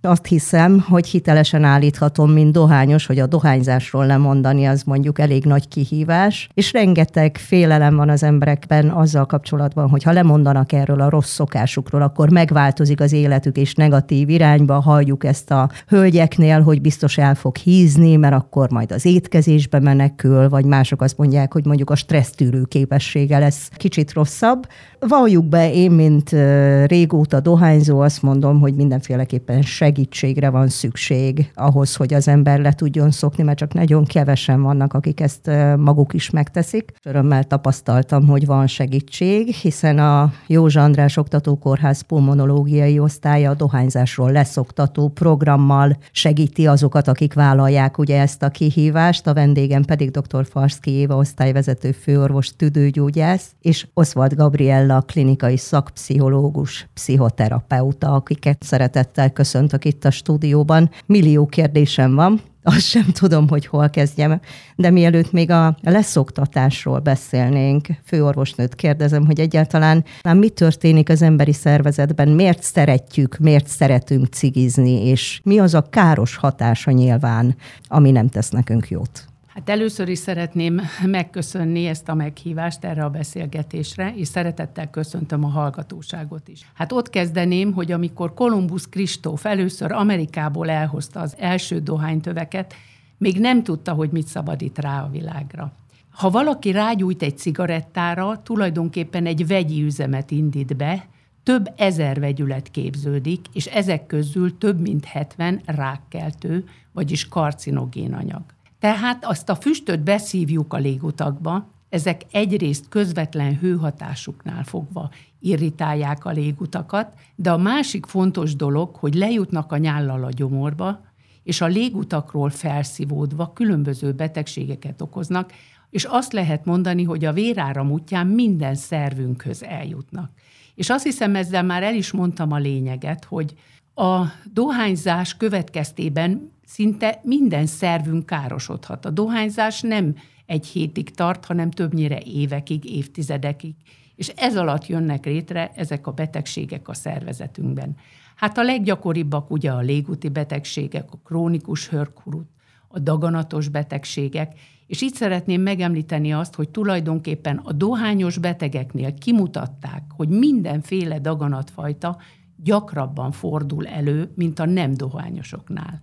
Azt hiszem, hogy hitelesen állíthatom, mint dohányos, hogy a dohányzásról lemondani az mondjuk elég nagy kihívás, és rengeteg félelem van az emberekben azzal kapcsolatban, hogy ha lemondanak erről a rossz szokásukról, akkor megváltozik az életük, és negatív irányba. Halljuk ezt a hölgyeknél, hogy biztos el fog hízni, mert akkor majd az étkezésbe menekül, vagy mások azt mondják, hogy mondjuk a stressztűrő képessége lesz kicsit rosszabb. Valljuk be, én, mint régóta dohányzó, azt mondom, hogy mindenféleképpen segítségre van szükség ahhoz, hogy az ember le tudjon szokni, mert csak nagyon kevesen vannak, akik ezt maguk is megteszik. Örömmel tapasztaltam, hogy van segítség, hiszen a Józsa András Oktatókórház pulmonológiai osztálya a dohányzásról leszoktató programmal segíti azokat, akik vállalják ugye ezt a kihívást. A vendégem pedig dr. Farszky Éva osztályvezető főorvos, tüdőgyógyász, és Oswald Gabriella klinikai szakpszichológus, pszichoterapeuta, akiket szeretettel köszöntök itt a stúdióban. Millió kérdésem van, azt sem tudom, hogy hol kezdjem, de mielőtt még a leszoktatásról beszélnénk, főorvosnőt kérdezem, hogy egyáltalán mi történik az emberi szervezetben, miért szeretjük, miért szeretünk cigizni, és mi az a káros hatása nyilván, ami nem tesz nekünk jót. Hát először is szeretném megköszönni ezt a meghívást erre a beszélgetésre, és szeretettel köszöntöm a hallgatóságot is. Hát ott kezdeném, hogy amikor Kolumbusz Kristóf először Amerikából elhozta az első dohánytöveket, még nem tudta, hogy mit szabadít rá a világra. Ha valaki rágyújt egy cigarettára, tulajdonképpen egy vegyi üzemet indít be, több ezer vegyület képződik, és ezek közül több mint 70 rákkeltő, vagyis karcinogén anyag. Tehát azt a füstöt beszívjuk a légutakba, ezek egyrészt közvetlen hőhatásuknál fogva irritálják a légutakat, de a másik fontos dolog, hogy lejutnak a nyállal a gyomorba, és a légutakról felszívódva különböző betegségeket okoznak, és azt lehet mondani, hogy a véráram útján minden szervünkhöz eljutnak. És azt hiszem, ezzel már el is mondtam a lényeget, hogy a dohányzás következtében szinte minden szervünk károsodhat. A dohányzás nem egy hétig tart, hanem többnyire évekig, évtizedekig, és ez alatt jönnek létre ezek a betegségek a szervezetünkben. Hát a leggyakoribbak ugye a légúti betegségek, a krónikus hörgurut, a daganatos betegségek, és itt szeretném megemlíteni azt, hogy tulajdonképpen a dohányos betegeknél kimutatták, hogy mindenféle daganatfajta gyakrabban fordul elő, mint a nem dohányosoknál.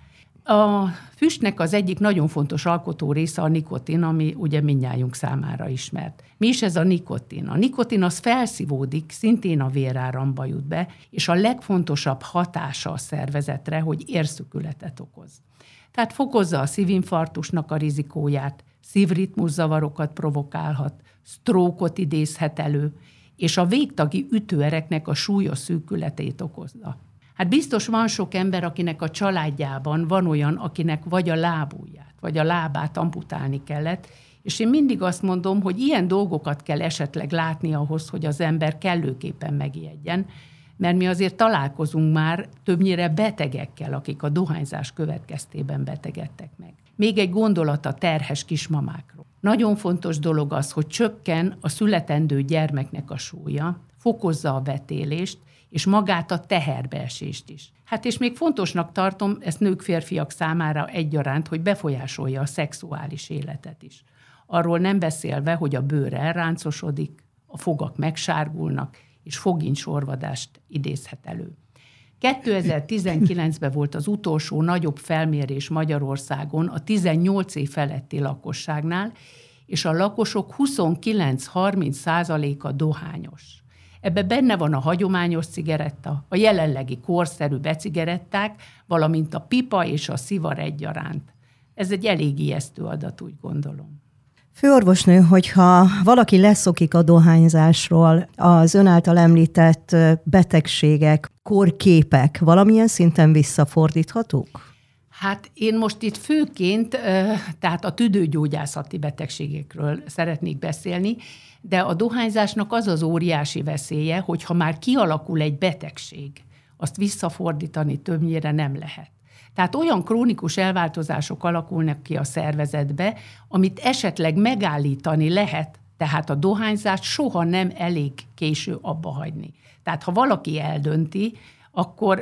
A füstnek az egyik nagyon fontos alkotó része a nikotin, ami ugye mindnyájunk számára ismert. Mi is ez a nikotin? A nikotin az felszívódik, szintén a véráramba jut be, és a legfontosabb hatása a szervezetre, hogy érszükületet okoz. Tehát fokozza a szívinfarktusnak a rizikóját, szívritmuszavarokat provokálhat, sztrókot idézhet elő, és a végtagi ütőereknek a súlyos szűkületét okozza. Hát biztos van sok ember, akinek a családjában van olyan, akinek vagy a lábujját, vagy a lábát amputálni kellett, és én mindig azt mondom, hogy ilyen dolgokat kell esetleg látni ahhoz, hogy az ember kellőképpen megijedjen, mert mi azért találkozunk már többnyire betegekkel, akik a dohányzás következtében betegedtek meg. Még egy gondolat a terhes kismamákról. Nagyon fontos dolog az, hogy csökken a születendő gyermeknek a súlya, fokozza a vetélést, és magát a teherbeesést is. Hát és még fontosnak tartom, ezt nők, férfiak számára egyaránt, hogy befolyásolja a szexuális életet is. Arról nem beszélve, hogy a bőr elráncosodik, a fogak megsárgulnak, és foginsorvadást idézhet elő. 2019-ben volt az utolsó nagyobb felmérés Magyarországon a 18 év feletti lakosságnál, és a lakosok 29-30%-a dohányos. Ebbe benne van a hagyományos cigaretta, a jelenlegi korszerű becigaretták, valamint a pipa és a szivar egyaránt. Ez egy elég ijesztő adat, úgy gondolom. Főorvosnő, hogyha valaki leszokik a dohányzásról, az ön által említett betegségek, kórképek valamilyen szinten visszafordíthatók? Hát én most itt főként, tehát a tüdőgyógyászati betegségekről szeretnék beszélni, de a dohányzásnak az az óriási veszélye, hogy ha már kialakul egy betegség, azt visszafordítani többnyire nem lehet. Tehát olyan krónikus elváltozások alakulnak ki a szervezetbe, amit esetleg megállítani lehet, tehát a dohányzást soha nem elég késő abba hagyni. Tehát ha valaki eldönti, akkor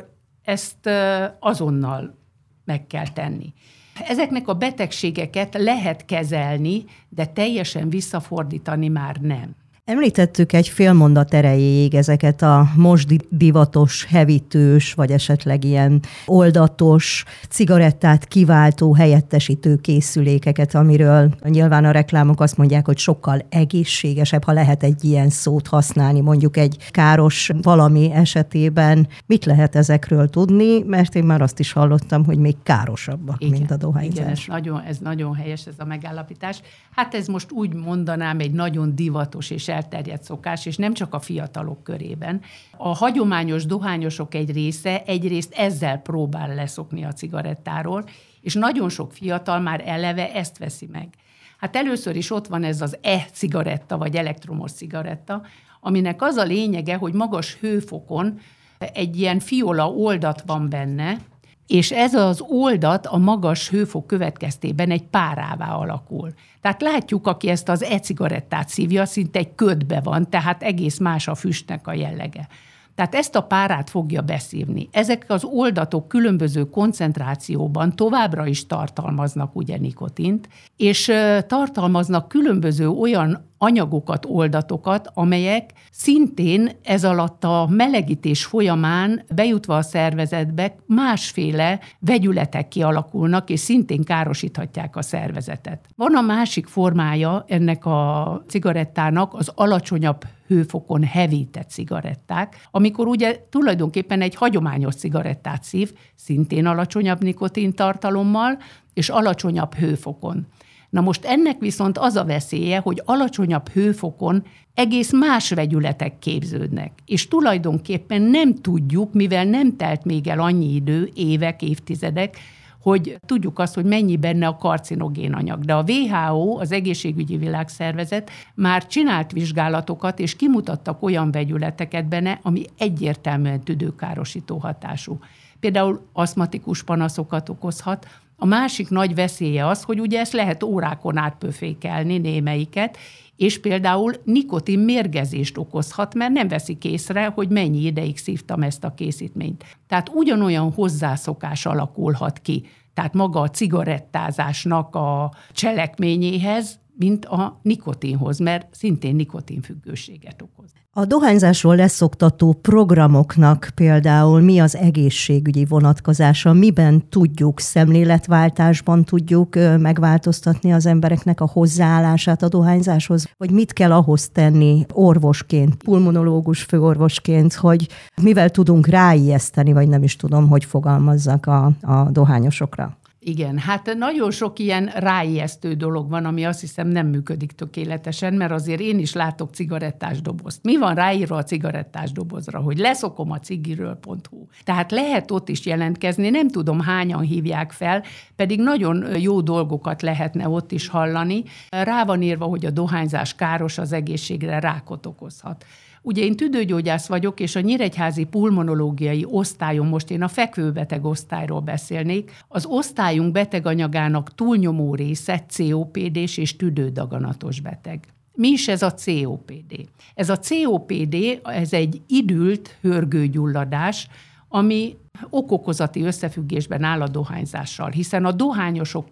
ezt azonnal meg kell tenni. Ezeknek a betegségeket lehet kezelni, de teljesen visszafordítani már nem. Említettük egy fél mondat erejéig ezeket a most divatos, hevítős, vagy esetleg ilyen oldatos, cigarettát kiváltó, helyettesítő készülékeket, amiről nyilván a reklámok azt mondják, hogy sokkal egészségesebb, ha lehet egy ilyen szót használni, mondjuk egy káros valami esetében. Mit lehet ezekről tudni? Mert én már azt is hallottam, hogy még károsabbak, mint a dohányzás. Igen, ez nagyon helyes ez a megállapítás. Hát ez most úgy mondanám egy nagyon divatos és elterjedt szokás, és nem csak a fiatalok körében. A hagyományos dohányosok egy része egyrészt ezzel próbál leszokni a cigarettáról, és nagyon sok fiatal már eleve ezt veszi meg. Hát először is ott van ez az e-cigaretta, vagy elektromos cigaretta, aminek az a lényege, hogy magas hőfokon egy ilyen fiola oldat van benne, és ez az oldat a magas hőfok következtében egy párává alakul. Tehát látjuk, aki ezt az e-cigarettát szívja, szinte egy ködbe van, tehát egész más a füstnek a jellege. Tehát ezt a párát fogja beszívni. Ezek az oldatok különböző koncentrációban továbbra is tartalmaznak ugye nikotint, és tartalmaznak különböző olyan anyagokat, oldatokat, amelyek szintén ez alatt a melegítés folyamán bejutva a szervezetbe másféle vegyületek kialakulnak, és szintén károsíthatják a szervezetet. Van a másik formája ennek a cigarettának az alacsonyabb hőfokon hevített cigaretták, amikor ugye tulajdonképpen egy hagyományos cigarettát szív, szintén alacsonyabb nikotintartalommal és alacsonyabb hőfokon. Na most ennek viszont az a veszélye, hogy alacsonyabb hőfokon egész más vegyületek képződnek, és tulajdonképpen nem tudjuk, mivel nem telt még el annyi idő, évek, évtizedek, hogy tudjuk azt, hogy mennyi benne a karcinogén anyag. De a WHO, az Egészségügyi Világszervezet már csinált vizsgálatokat, és kimutattak olyan vegyületeket benne, ami egyértelműen tüdőkárosító hatású. Például aszmatikus panaszokat okozhat. A másik nagy veszélye az, hogy ugye ezt lehet órákon át pöfékelni némelyiket, és például nikotin mérgezést okozhat, mert nem veszik észre, hogy mennyi ideig szívtam ezt a készítményt. Tehát ugyanolyan hozzászokás alakulhat ki, tehát maga a cigarettázásnak a cselekményéhez, mint a nikotinhoz, mert szintén nikotinfüggőséget okoz. A dohányzásról leszoktató programoknak például mi az egészségügyi vonatkozása, miben tudjuk, szemléletváltásban tudjuk megváltoztatni az embereknek a hozzáállását a dohányzáshoz, vagy mit kell ahhoz tenni orvosként, pulmonológus főorvosként, hogy mivel tudunk ráijeszteni, vagy nem is tudom, hogy fogalmazzak a dohányosokra. Igen, hát nagyon sok ilyen ráijesztő dolog van, ami azt hiszem nem működik tökéletesen, mert azért én is látok cigarettás dobozt. Mi van ráírva a cigarettás dobozra, hogy leszokom a cigiről.hu. Tehát lehet ott is jelentkezni, nem tudom hányan hívják fel, pedig nagyon jó dolgokat lehetne ott is hallani. Rá van írva, hogy a dohányzás káros az egészségre, rákot okozhat. Ugye én tüdőgyógyász vagyok, és a nyíregyházi pulmonológiai osztályon, most én a fekvőbeteg osztályról beszélnék, az osztályunk beteganyagának túlnyomó része COPD-s és tüdődaganatos beteg. Mi is ez a COPD? Ez a COPD, ez egy idült hörgőgyulladás, ami okokozati összefüggésben áll a dohányzással, hiszen a dohányosok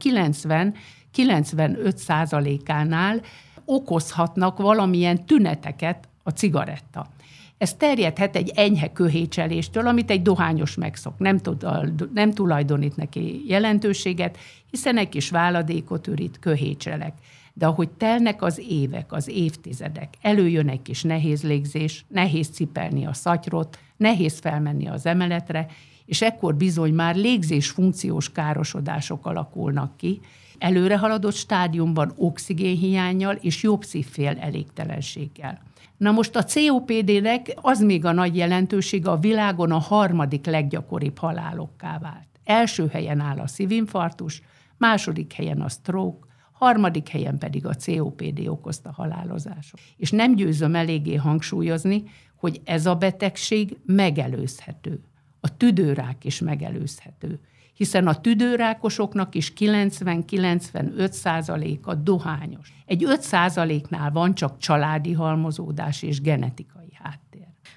90-95%-ánál okozhatnak valamilyen tüneteket a cigaretta. Ez terjedhet egy enyhe köhécseléstől, amit egy dohányos megszok. Nem tulajdonít neki jelentőséget, hiszen egy kis váladékot ürít, köhécselek. De ahogy telnek az évek, az évtizedek, előjön egy kis nehéz légzés, nehéz cipelni a szatyrot, nehéz felmenni az emeletre, és ekkor bizony már légzés funkciós károsodások alakulnak ki, előrehaladott stádiumban oxigénhiánnyal és jobb szívfél elégtelenséggel. Na most a COPD-nek az még a nagy jelentősége, a világon a 3. leggyakoribb halálokká vált. Első helyen áll a szívinfarktus, második helyen a stroke, 3. helyen pedig a COPD okozta halálozások. És nem győzöm eléggé hangsúlyozni, hogy ez a betegség megelőzhető. A tüdőrák is megelőzhető, hiszen a tüdőrákosoknak is 90-95%-a dohányos. Egy 5%-nál van csak családi halmozódás és genetikai háttér.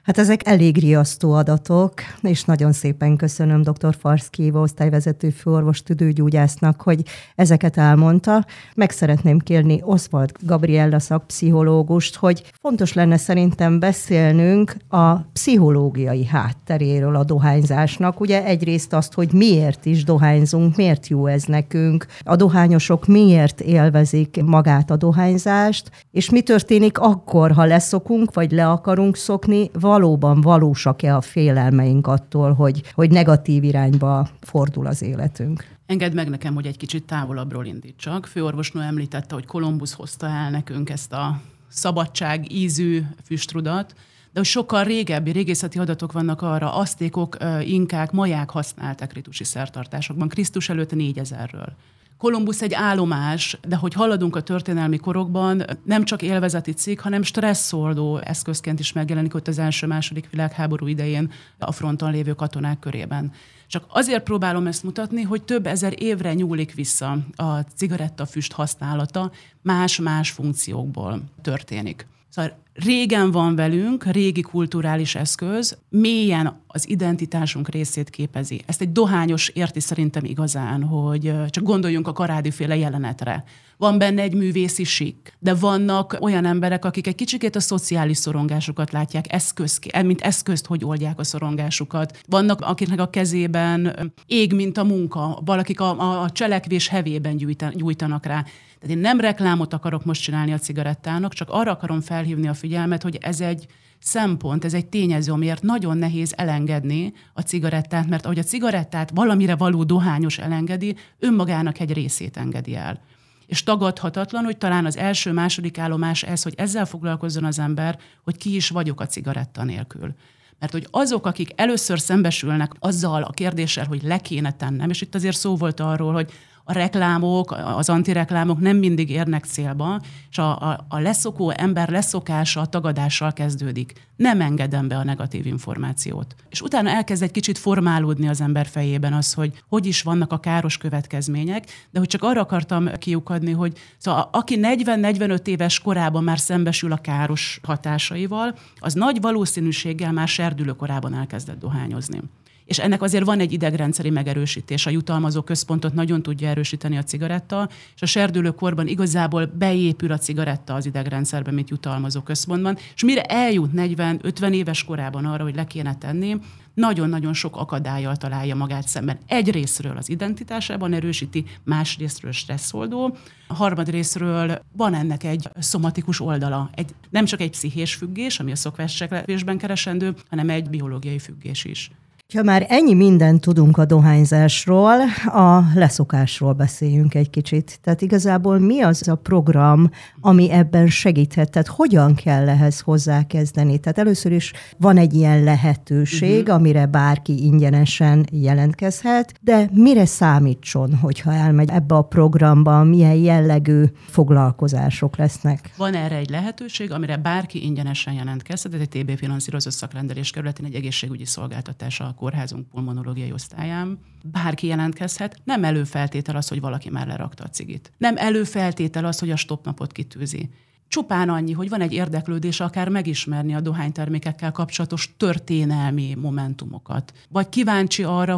Hát ezek elég riasztó adatok, és nagyon szépen köszönöm dr. Farszky Éva osztályvezető főorvos tüdőgyógyásznak, hogy ezeket elmondta. Meg szeretném kérni Oswald Gabriella szakpszichológust, hogy fontos lenne szerintem beszélnünk a pszichológiai hátteréről a dohányzásnak. Ugye egyrészt azt, hogy miért is dohányzunk, miért jó ez nekünk, a dohányosok miért élvezik magát a dohányzást, és mi történik akkor, ha leszokunk, vagy le akarunk szokni, valóban valósak-e a félelmeink attól, hogy negatív irányba fordul az életünk? Engedd meg nekem, hogy egy kicsit távolabbról indítsak. Főorvosnő említette, hogy Kolumbusz hozta el nekünk ezt a szabadság ízű füstrudat, de hogy sokkal régebbi régészeti adatok vannak arra, aztékok, inkák, maják használták ritusi szertartásokban, Krisztus előtt 4000-ről. Kolumbusz egy állomás, de hogy haladunk a történelmi korokban, nem csak élvezeti cikk, hanem stresszoldó eszközként is megjelenik ott az első-második világháború idején a fronton lévő katonák körében. Csak azért próbálom ezt mutatni, hogy több ezer évre nyúlik vissza a cigarettafüst használata, más-más funkciókból történik. Szóval régen van velünk, régi kulturális eszköz, mélyen az identitásunk részét képezi. Ezt egy dohányos érti szerintem igazán, hogy csak gondoljunk a Karádi-féle jelenetre. Van benne egy művészi sikk, de vannak olyan emberek, akik egy kicsikét a szociális szorongásukat látják mint eszközt, hogy oldják a szorongásukat. Vannak, akiknek a kezében ég, mint a munka, valakik a cselekvés hevében gyújtanak rá. Tehát én nem reklámot akarok most csinálni a cigarettának, csak arra akarom felhívni a figyelmet, hogy ez egy szempont, ez egy tényező, amiért nagyon nehéz elengedni a cigarettát, mert ahogy a cigarettát valamire való dohányos elengedi, önmagának egy részét engedi el. És tagadhatatlan, hogy talán az első-második állomás ez, hogy ezzel foglalkozzon az ember, hogy ki is vagyok a cigaretta nélkül. Mert hogy azok, akik először szembesülnek azzal a kérdéssel, hogy le kéne tennem, és itt azért szó volt arról, hogy a reklámok, az antireklámok nem mindig érnek célba, és a leszokó ember leszokása a tagadással kezdődik. Nem engedem be a negatív információt. És utána elkezd egy kicsit formálódni az ember fejében az, hogy is vannak a káros következmények, de hogy csak arra akartam kiukadni, hogy szóval aki 40-45 éves korában már szembesül a káros hatásaival, az nagy valószínűséggel már serdülő korában elkezdett dohányozni. És ennek azért van egy idegrendszeri megerősítés. A jutalmazó központot nagyon tudja erősíteni a cigaretta, és a serdülőkorban igazából beépül a cigaretta az idegrendszerbe, mint jutalmazó központban, és mire eljut 40-50 éves korában arra, hogy le kéne tenni, nagyon-nagyon sok akadályjal találja magát szemben. Egy részről az identitásában erősíti, más részről stresszoldó, a harmadrészről van ennek egy szomatikus oldala. Nem csak egy pszichés függés, ami a szokáscselekvésben keresendő, hanem egy biológiai függés is. Ha már ennyi mindent tudunk a dohányzásról, a leszokásról beszéljünk egy kicsit. Tehát igazából mi az a program, ami ebben segíthet? Tehát hogyan kell ehhez hozzákezdeni? Tehát először is van egy ilyen lehetőség, amire bárki ingyenesen jelentkezhet, de mire számítson, hogyha elmegy ebbe a programba, milyen jellegű foglalkozások lesznek? Van erre egy lehetőség, amire bárki ingyenesen jelentkezhet, ez egy TB finanszírozott szakrendelés kerületén egy egészségügyi szolgáltatás a kórházunk pulmonológiai osztályán. Bárki jelentkezhet, nem előfeltétel az, hogy valaki már lerakta a cigit. Nem előfeltétel az, hogy a stopnapot kitűzi. Csupán annyi, hogy van egy érdeklődés akár megismerni a dohánytermékekkel kapcsolatos történelmi momentumokat. Vagy kíváncsi arra,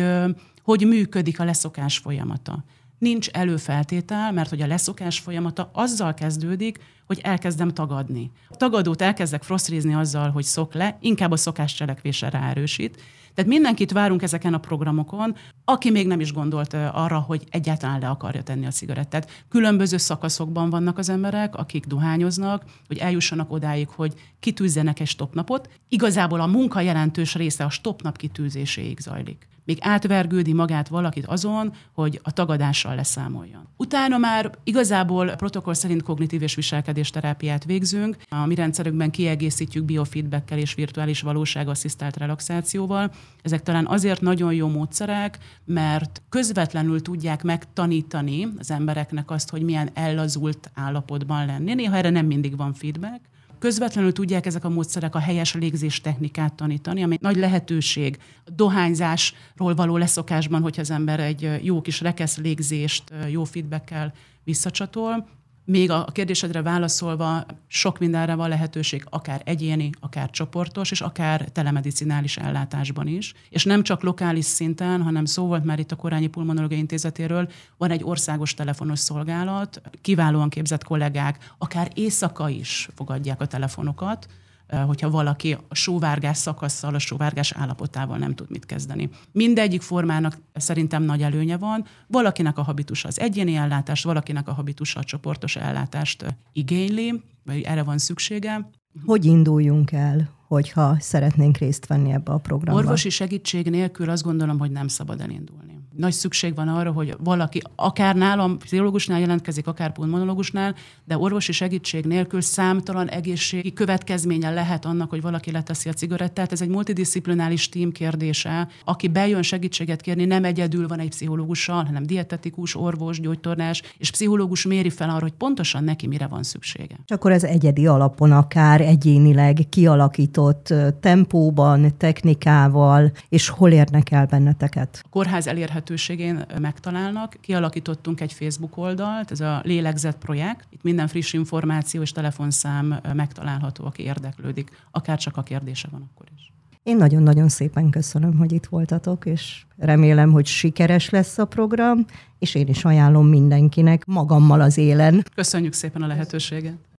hogy működik a leszokás folyamata. Nincs előfeltétel, mert hogy a leszokás folyamata azzal kezdődik, hogy elkezdem tagadni. A tagadót elkezdek frosztrizni azzal, hogy szok le, inkább a szokáscselekvésre ráerősít. Tehát mindenkit várunk ezeken a programokon, aki még nem is gondolt arra, hogy egyáltalán le akarja tenni a cigarettát. Különböző szakaszokban vannak az emberek, akik dohányoznak, hogy eljussanak odáig, hogy kitűzzenek egy stopnapot. Igazából a munka jelentős része a stopnap kitűzéséig zajlik. Még átvergődi magát valakit azon, hogy a tagadással leszámoljon. Utána már igazából protokoll szerint kognitív és viselkedésterápiát végzünk. A mi rendszerünkben kiegészítjük biofeedbackkel és virtuális valóságasszisztált relaxációval. Ezek talán azért nagyon jó módszerek, mert közvetlenül tudják megtanítani az embereknek azt, hogy milyen ellazult állapotban lenni. Néha erre nem mindig van feedback. Közvetlenül tudják ezek a módszerek a helyes légzés technikát tanítani, ami nagy lehetőség dohányzásról való leszokásban, hogyha az ember egy jó kis rekesz légzést jó feedbackkel visszacsatol. Még a kérdésedre válaszolva, sok mindenre van lehetőség, akár egyéni, akár csoportos, és akár telemedicinális ellátásban is. És nem csak lokális szinten, hanem szó volt már itt a Korányi Pulmonológiai Intézetéről, van egy országos telefonos szolgálat, kiválóan képzett kollégák, akár éjszaka is fogadják a telefonokat, hogyha valaki a sóvárgás szakasszal, a sóvárgás állapotával nem tud mit kezdeni. Mindegyik formának szerintem nagy előnye van. Valakinek a habitusa az egyéni ellátást, valakinek a habitusa a csoportos ellátást igényli, vagy erre van szüksége. Hogy induljunk el, hogyha szeretnénk részt venni ebbe a programba? Orvosi segítség nélkül azt gondolom, hogy nem szabad elindulni. Nagy szükség van arra, hogy valaki akár nálam, pszichológusnál jelentkezik, akár pulmonológusnál, de orvosi segítség nélkül számtalan egészségi következménye lehet annak, hogy valaki leteszi a cigarettát. Ez egy multidisziplinális tím kérdése. Aki bejön segítséget kérni, nem egyedül van egy pszichológussal, hanem dietetikus, orvos, gyógytornás, és pszichológus méri fel arra, hogy pontosan neki mire van szüksége. És akkor ez egyedi alapon akár egyénileg kialakított tempóban, technikával, és hol érnek el benneteket? A kórház elérhetőségén megtalálnak. Kialakítottunk egy Facebook oldalt, ez a Lélegzett projekt. Itt minden friss információ és telefonszám megtalálható, aki érdeklődik, akár csak a kérdése van akkor is. Én nagyon-nagyon szépen köszönöm, hogy itt voltatok, és remélem, hogy sikeres lesz a program, és én is ajánlom mindenkinek magammal az élen. Köszönjük szépen a lehetőséget!